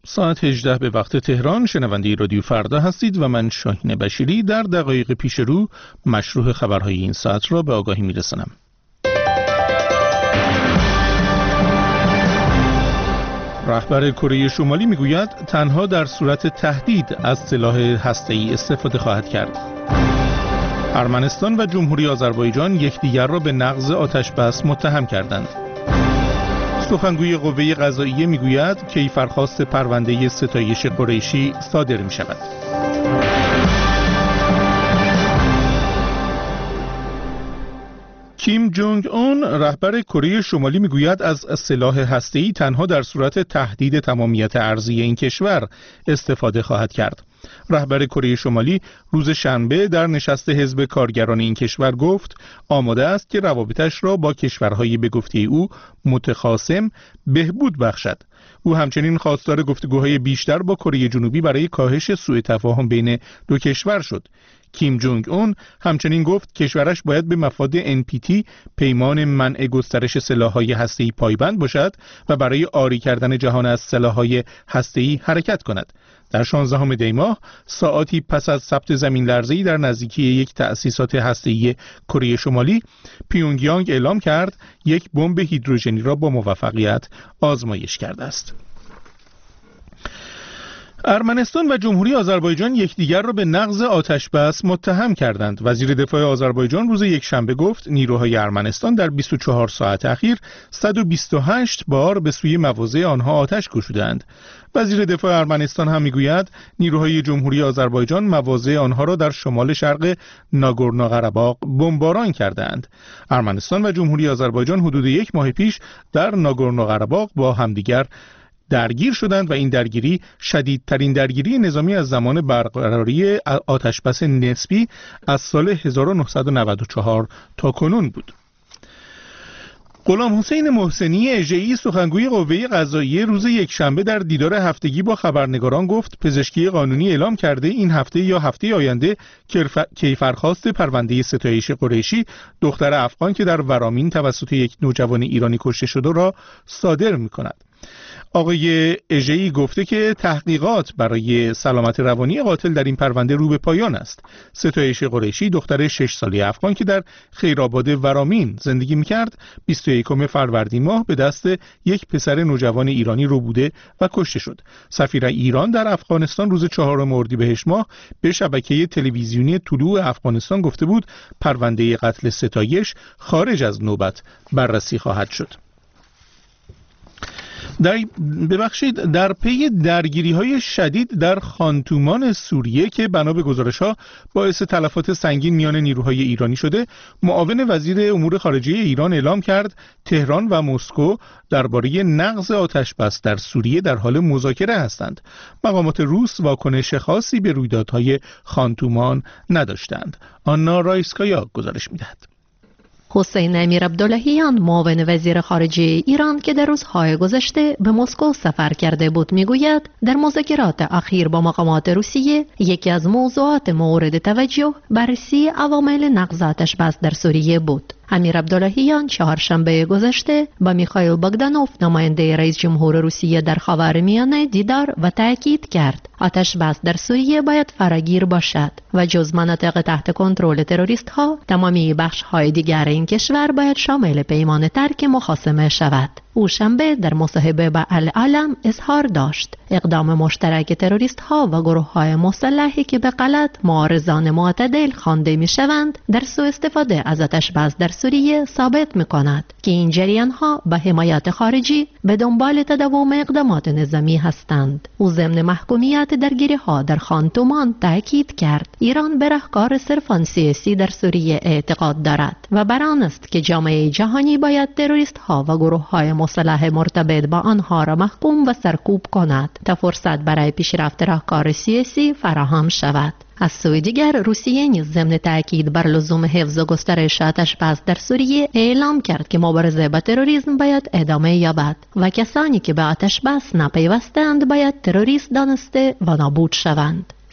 ساعت 18 به وقت تهران. شنونده رادیو فردا هستید و من شاهین بشیری در دقایق پیش رو مشروع خبرهای این ساعت را به آگاهی میرسانم. رهبر کره شمالی میگوید تنها در صورت تهدید از سلاح هسته‌ای استفاده خواهد کرد. ارمنستان و جمهوری آذربایجان یکدیگر را به نقض آتش‌بس متهم کردند. سخنگوی قوه قضاییه میگوید کیفرخواست پرونده ستایش قریشی صادر می شود. کیم جونگ اون رهبر کره شمالی میگوید از سلاح هسته‌ای تنها در صورت تهدید تمامیت ارضی این کشور استفاده خواهد کرد. رهبر کره شمالی روز شنبه در نشست حزب کارگران این کشور گفت آماده است که روابطش را با کشورهای به گفته او متخاصم بهبود بخشد. او همچنین خواستار گفتگوهای بیشتر با کره جنوبی برای کاهش سوء تفاهم بین دو کشور شد. کیم جونگ اون همچنین گفت کشورش باید به مفاد NPT پیمان منع گسترش سلاح‌های هسته‌ای پایبند باشد و برای عاری کردن جهان از سلاح‌های هسته‌ای حرکت کند. در 16 دی ماه ساعاتی پس از ثبت زمین لرزه‌ای در نزدیکی یک تأسیسات هسته‌ای کره شمالی، پیونگیانگ اعلام کرد یک بمب هیدروژنی را با موفقیت آزمایش کرده است. ارمنستان و جمهوری آذربایجان یکدیگر را به نقض آتش‌بس متهم کردند. وزیر دفاع آذربایجان روز یکشنبه گفت نیروهای ارمنستان در 24 ساعت اخیر 128 بار به سوی مواضع آنها آتش گشودند. وزیر دفاع ارمنستان هم میگوید نیروهای جمهوری آذربایجان مواضع آنها را در شمال شرق ناگورنو قره‌باغ بمباران کردند. ارمنستان و جمهوری آذربایجان حدود یک ماه پیش در ناگورنو قره‌باغ با همدیگر درگیر شدند و این درگیری شدیدترین درگیری نظامی از زمان برقراری آتش‌بس نسبی از سال 1994 تا کنون بود. غلام حسین محسنی اژه‌ای سخنگوی قوه قضاییه روز یکشنبه در دیدار هفتگی با خبرنگاران گفت پزشکی قانونی اعلام کرده این هفته یا هفته آینده کیفرخواست پرونده ستایش قریشی دختر افغان که در ورامین توسط یک نوجوان ایرانی کشته شده را صادر می‌کند. آقای اژه‌ای گفته که تحقیقات برای سلامت روانی قاتل در این پرونده رو به پایان است. ستایش قریشی دختر 6 ساله افغان که در خیرآباد ورامین زندگی می‌کرد 21 فروردین ماه به دست یک پسر نوجوان ایرانی ربوده و کشته شد. سفیر ایران در افغانستان روز 4 اردیبهشت ماه به شبکه تلویزیونی طلوع افغانستان گفته بود پرونده قتل ستایش خارج از نوبت بررسی خواهد شد. در پی درگیری‌های شدید در خانتومان سوریه که بنا به گزارش‌ها باعث تلفات سنگین میان نیروهای ایرانی شده، معاون وزیر امور خارجه ایران اعلام کرد تهران و مسکو درباره نقض آتش‌بس در سوریه در حال مذاکره هستند. مقامات روس واکنش خاصی به رویدادهای خانتومان نداشتند. آنا رایسکایا گزارش می‌دهد. حسین امیرعبداللهیان معاون وزیر خارجه ایران که در روزهای گذشته به مسکو سفر کرده بود میگوید در مذاکرات اخیر با مقامات روسیه یکی از موضوعات مورد توجه بررسی عوامل نقض آتش‌بس در سوریه بود. امیرعبداللهیان چهارشنبه گذشته با میخائیل باگدانوف نماینده رئیس جمهور روسیه در خاورمیانه دیدار و تاکید کرد آتش‌بس در سوریه باید فراگیر باشد و جز مناطق تحت کنترل تروریست ها تمامی بخش های دیگر این کشور باید شامل پیمان ترک مخاصمه شود. او شنبه در مصاحبه با العالم اظهار داشت اقدام مشترک تروریست ها و گروه های مسلحی که به غلط معارضان معتدل خوانده می شوند در سوء استفاده از آتش‌بس در سوریه ثابت می کند که این جریان ها به حمایت خارجی به دنبال تداوم اقدامات نظامی هستند. او ضمن محکومیت درگیری ها در خانتومان تاکید کرد ایران به راهکار صرفاً سیاسی در سوریه اعتقاد دارد و بر آن است که جامعه جهانی باید تروریست ها و گروه های مسلح مرتبط با آنها را محکوم و سرکوب کند تا فرصت برای پیشرفت راهکار سیاسی فراهم شود. از سوی دیگر روسیه نیز ضمن تاکید بر لزوم حفظ و گسترش آتش‌بس در سوریه اعلام کرد که مبارزه با تروریسم باید ادامه یابد و کسانی که به آتش‌بس نپیوستند باید تروریست دانسته و نابود شوند.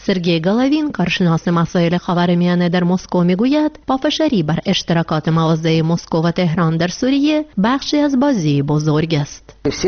سرگئی گالاوین، کارشناس مسائل خاورمیانه در مسکو، میگوید پافشاری بر اشتراکات موازی مسکو و تهران در سوریه بخشی از بازی بزرگ است.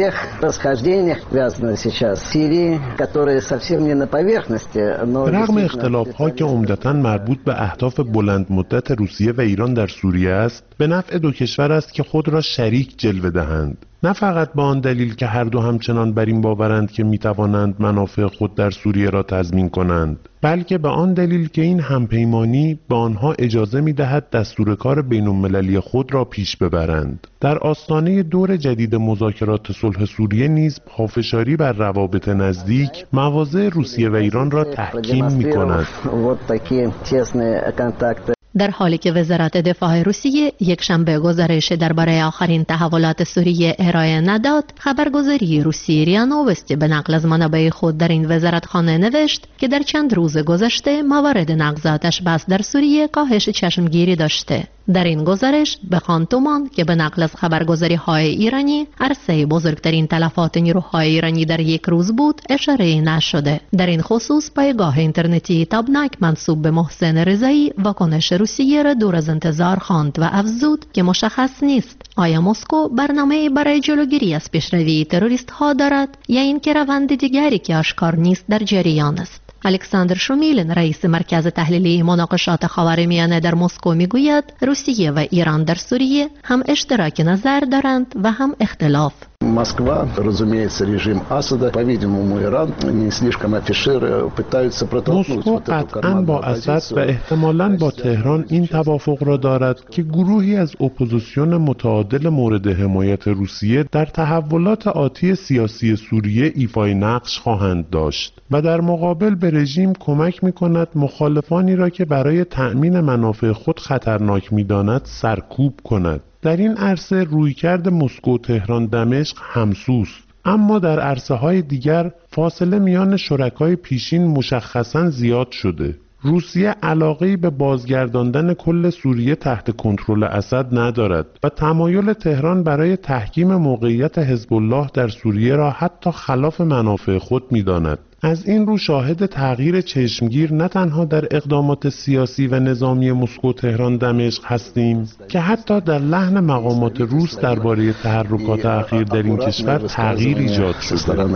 رغم اختلاف‌ها که عمدتاً مربوط به اهداف بلند مدت روسیه و ایران در سوریه است، به نفع دو کشور است که خود را شریک جلوه دهند. نه فقط با آن دلیل که هر دو همچنان بر این باورند که می‌توانند منافع خود در سوریه را تضمین کنند، بلکه به آن دلیل که این همپیمانی به آنها اجازه می‌دهد دستور کار بین‌المللی خود را پیش ببرند. در آستانه دور جدید مذاکرات صلح سوریه نیز پافشاری بر روابط نزدیک مواضع روسیه و ایران را تحکیم می‌کند. در حالی که وزارت دفاع روسیه یک شنبه گزارش درباره آخرین تحولات سوریه ارائه نداد، خبرگزاری روسی ریا نووستی به نقل از منابع خود در این وزارتخانه نوشت که در چند روز گذشته موارد نقض آتش بس در سوریه کاهش چشمگیری داشته. در این گزارش به خان تومان که به نقل از خبرگزاری‌های ایرانی عرصه بزرگترین تلفات نیروهای ایرانی در یک روز بود اشاره نشده. در این خصوص پایگاه اینترنتی تابناک منسوب به محسن رضایی واکنش روسیه را دور از انتظار خواند و افزود که مشخص نیست آیا مسکو برنامه‌ای برای جلوگیری از پیشروی تروریست‌ها دارد یا اینکه روند دیگری که آشکار نیست در جریان است. الکساندر شومیلین، رئیس مرکز تحلیلی مناقشات خاورمیانه در مسکو، میگوید روسیه و ایران در سوریه هم اشتراک نظر دارند و هم اختلاف. Москва, разумеется, режим Асада, по-видимому, Иран не слишком афишируя пытаются протолкнуть. مسکو قطعاً با اسد و احتمالاً با تهران این توافق را دارد که گروهی از اپوزیسیون متعادل مورد حمایت روسیه در تحولات آتی سیاسی سوریه ایفای نقش خواهند داشت و در مقابل به رژیم کمک می‌کند مخالفانی را که برای تأمین منافع خود خطرناک می‌داند سرکوب کند. در این عرصه رویکرد مسکو، تهران، دمشق همسوست، اما در عرصه‌های دیگر فاصله میان شرکای پیشین مشخصاً زیاد شده. روسیه علاقه‌ای به بازگرداندن کل سوریه تحت کنترل اسد ندارد و تمایل تهران برای تحکیم موقعیت حزب الله در سوریه را حتی خلاف منافع خود می‌داند. از این رو شاهد تغییر چشمگیر نه تنها در اقدامات سیاسی و نظامی مسکو، تهران، دمشق هستیم که حتی در لحن مقامات روس درباره تحرکات اخیر در این کشور تغییر ایجاد شده.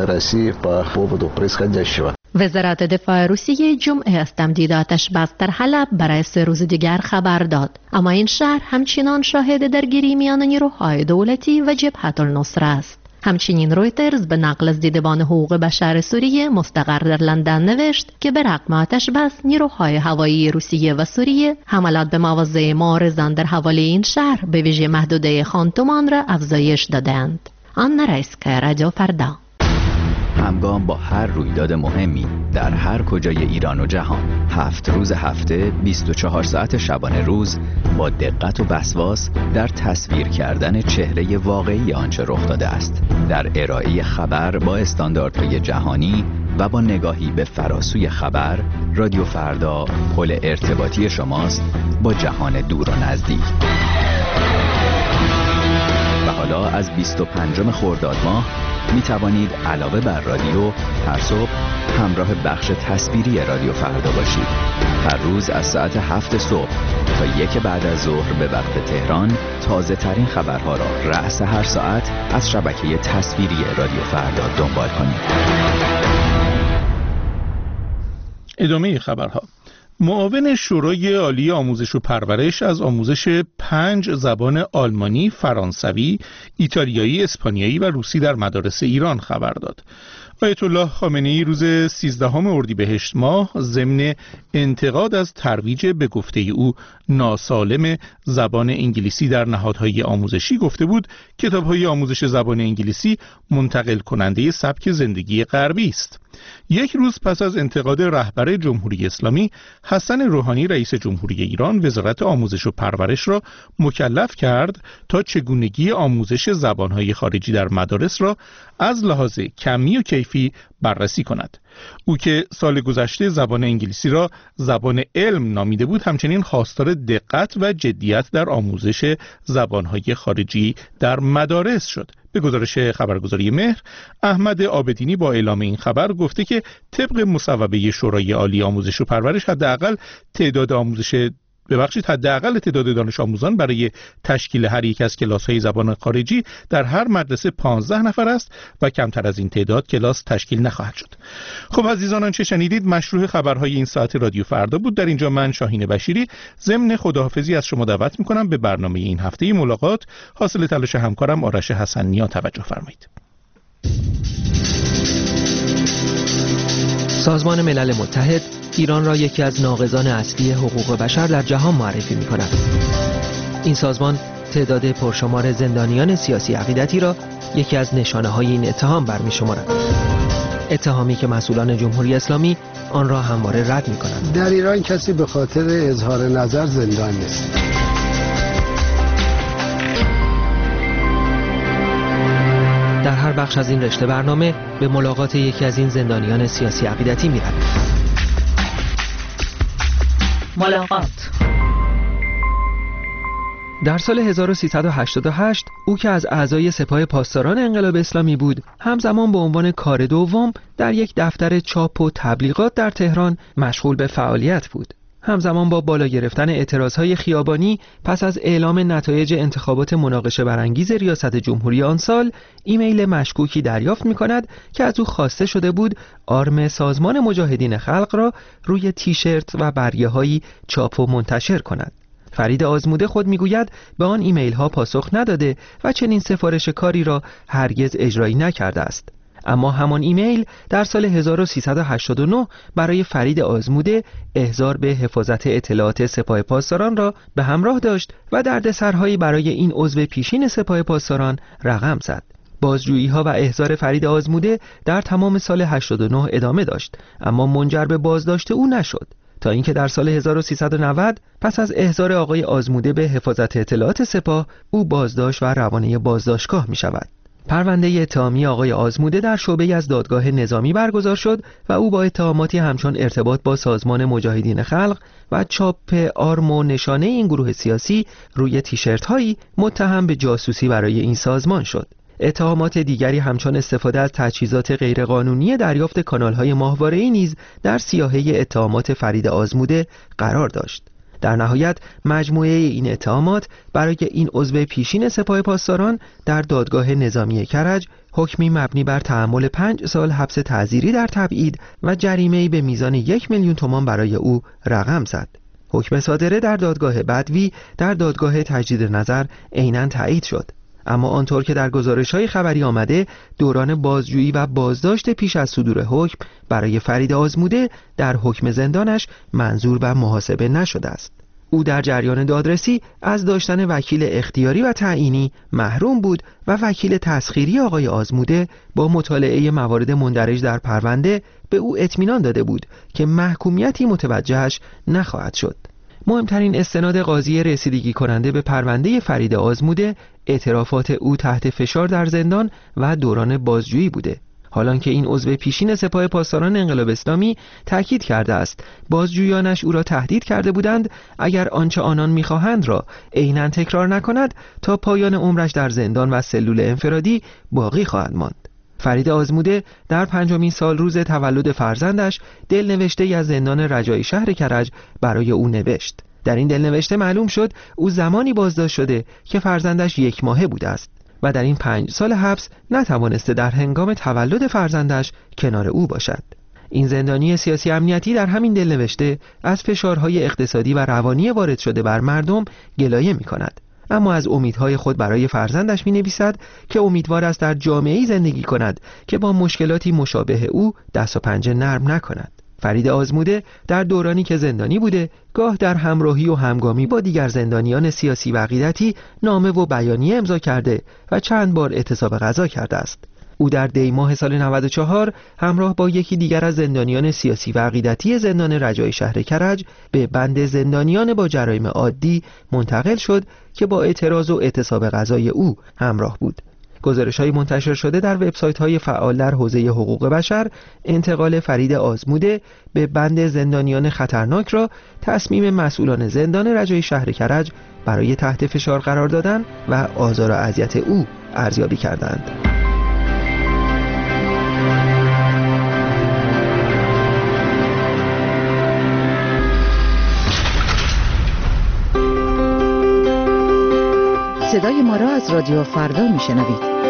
وزارت دفاع روسیه جمعه از تمدید آتش بس در حلب برای 3 روز دیگر خبر داد، اما این شهر همچنان شاهد درگیری میان نیروهای دولتی و جبهة النصره است. همچنین رویترز به نقل از دیدبان حقوق بشر سوریه مستقر در لندن نوشت که به رغم آتش بس نیروهای هوایی روسیه و سوریه حملات به مواضع معارضان در حوالی این شهر به ویژه محدوده خان تومان را افزایش دادند. آن رایسکا، رادیو فردا. همگام با هر رویداد مهمی در هر کجای ایران و جهان، 7 روز هفته 24 ساعت شبانه روز با دقت و وسواس در تصویر کردن چهره واقعی آنچه رخ داده است، در ارائه خبر با استانداردهای جهانی و با نگاهی به فراسوی خبر، رادیو فردا پل ارتباطی شماست با جهان دور و نزدیک. و حالا از 25 خرداد ماه می توانید علاوه بر رادیو هر صبح همراه بخش تصویری رادیو فردا باشید. هر روز از ساعت 7 صبح تا 1 بعد از ظهر به وقت تهران تازه ترین خبرها را رأس هر ساعت از شبکه تصویری رادیو فردا دنبال کنید. ادامه خبرها. معاون شورای عالی آموزش و پرورش از آموزش 5 زبان آلمانی، فرانسوی، ایتالیایی، اسپانیایی و روسی در مدارس ایران خبر داد. آیت الله خامنه‌ای روز 13 اردیبهشت ماه ضمن انتقاد از ترویج به گفته او ناسالم زبان انگلیسی در نهادهای آموزشی گفته بود کتاب‌های آموزش زبان انگلیسی منتقل کننده سبک زندگی غربی است. یک روز پس از انتقاد رهبر جمهوری اسلامی، حسن روحانی رئیس جمهوری ایران وزارت آموزش و پرورش را مکلف کرد تا چگونگی آموزش زبان‌های خارجی در مدارس را از لحاظ کمی و کیفی بررسی کند. او که سال گذشته زبان انگلیسی را زبان علم نامیده بود، همچنین خواستار دقت و جدیت در آموزش زبان‌های خارجی در مدارس شد. به گزارش خبرگزاری مهر، احمد عابدینی با اعلام این خبر گفته که طبق مصوبه شورای عالی آموزش و پرورش حداقل تعداد دانش آموزان برای تشکیل هر یک از کلاس‌های زبان خارجی در هر مدرسه 15 نفر است و کمتر از این تعداد کلاس تشکیل نخواهد شد. خب عزیزان، آنچه شنیدید مشروع خبرهای این ساعت رادیو فردا بود. در اینجا من شاهین بشیری ضمن خداحافظی از شما دعوت می‌کنم به برنامه این هفته ملاقات حاصل تلاش همکارم آرش حسن‌نیا توجه فرمایید. سازمان ملل متحد ایران را یکی از ناقضان اصلی حقوق بشر در جهان معرفی می‌کند. این سازمان تعداد پرشمار زندانیان سیاسی عقیدتی را یکی از نشانه‌های این اتهام برمی‌شمارد. اتهامی که مسئولان جمهوری اسلامی آن را همواره رد می‌کنند. در ایران کسی به خاطر اظهار نظر زندان نیست. در هر بخش از این رشته برنامه به ملاقات یکی از این زندانیان سیاسی عقیدتی می‌رویم. ملاقات. در سال 1388 او که از اعضای سپاه پاسداران انقلاب اسلامی بود، همزمان به عنوان کار دوم در یک دفتر چاپ و تبلیغات در تهران مشغول به فعالیت بود. همزمان با بالا گرفتن اعتراضهای خیابانی پس از اعلام نتایج انتخابات مناقشه برانگیز ریاست جمهوری آن سال، ایمیل مشکوکی دریافت می‌کند که از او خواسته شده بود آرم سازمان مجاهدین خلق را روی تیشرت و برگه‌هایی چاپ و منتشر کند. فرید آزموده خود میگوید به آن ایمیل ها پاسخ نداده و چنین سفارش کاری را هرگز اجرایی نکرده است. اما همان ایمیل در سال 1389 برای فرید آزموده احضار به حفاظت اطلاعات سپاه پاسداران را به همراه داشت و دردسرهایی برای این عضو پیشین سپاه پاسداران رقم زد. بازجویی ها و احضار فرید آزموده در تمام سال 89 ادامه داشت، اما منجر به بازداشت او نشد، تا اینکه در سال 1390 پس از احضار آقای آزموده به حفاظت اطلاعات سپاه او بازداشت و روانه بازداشتگاه می شود. پرونده اتهامی آقای آزموده در شعبه از دادگاه نظامی برگزار شد و او با اتهاماتی همچون ارتباط با سازمان مجاهدین خلق و چاپ آرم و نشانه این گروه سیاسی روی تیشرت هایی متهم به جاسوسی برای این سازمان شد. اتهامات دیگری همچون استفاده از تجهیزات غیرقانونی دریافت کانال‌های ماهواره‌ای نیز در سیاهه اتهامات فرید آزموده قرار داشت. در نهایت مجموعه این اتهامات برای این عضو پیشین سپاه پاسداران در دادگاه نظامی کرج حکمی مبنی بر تحمل 5 سال حبس تعزیری در تبعید و جریمه‌ای به میزان 1 میلیون تومان برای او رقم زد. حکم صادره در دادگاه بدوی در دادگاه تجدید نظر عیناً تایید شد. اما آنطور که در گزارش‌های خبری آمده، دوران بازجویی و بازداشت پیش از صدور حکم برای فرید آزموده در حکم زندانش منظور به محاسبه نشده است. او در جریان دادرسی از داشتن وکیل اختیاری و تعیینی محروم بود و وکیل تسخیری آقای آزموده با مطالعه موارد مندرج در پرونده به او اطمینان داده بود که محکومیتی متوجهش نخواهد شد. مهمترین استناد قاضی رسیدگی کننده به پرونده فرید آزموده اعترافات او تحت فشار در زندان و دوران بازجویی بوده، حالان که این عضو پیشین سپاه پاسداران انقلاب اسلامی تاکید کرده است بازجویانش او را تهدید کرده بودند اگر آنچه آنان می‌خواهند را عیناً تکرار نکند تا پایان عمرش در زندان و سلول انفرادی باقی خواهد ماند. فرید آزموده در 5مین سال روز تولد فرزندش دلنوشته از زندان رجایی شهر کرج برای او نوشت. در این دلنوشته معلوم شد او زمانی بازداشت شده که فرزندش 1 ماهه بوده است و در این 5 سال حبس نتوانسته در هنگام تولد فرزندش کنار او باشد. این زندانی سیاسی امنیتی در همین دلنوشته از فشارهای اقتصادی و روانی وارد شده بر مردم گلایه می کند، اما از امیدهای خود برای فرزندش می نویسد که امیدوار است در جامعه‌ای زندگی کند که با مشکلاتی مشابه او دست و پنجه نرم نکند. فرید آزموده در دورانی که زندانی بوده گاه در همراهی و همگامی با دیگر زندانیان سیاسی و عقیدتی نامه و بیانیه امضا کرده و چند بار اعتصاب غذا کرده است. او در دی ماه سال 94 همراه با یکی دیگر از زندانیان سیاسی و عقیدتی زندان رجایی شهر کرج به بند زندانیان با جرایم عادی منتقل شد که با اعتراض و اعتصاب غذای او همراه بود. گزارش‌های منتشر شده در وبسایت‌های فعال در حوزه حقوق بشر انتقال فرید آزموده به بند زندانیان خطرناک را تصمیم مسئولان زندان رجایی شهر کرج برای تحت فشار قرار دادن و آزار و اذیت او ارزیابی کردند. صدای ما را از رادیو فردا میشنوید.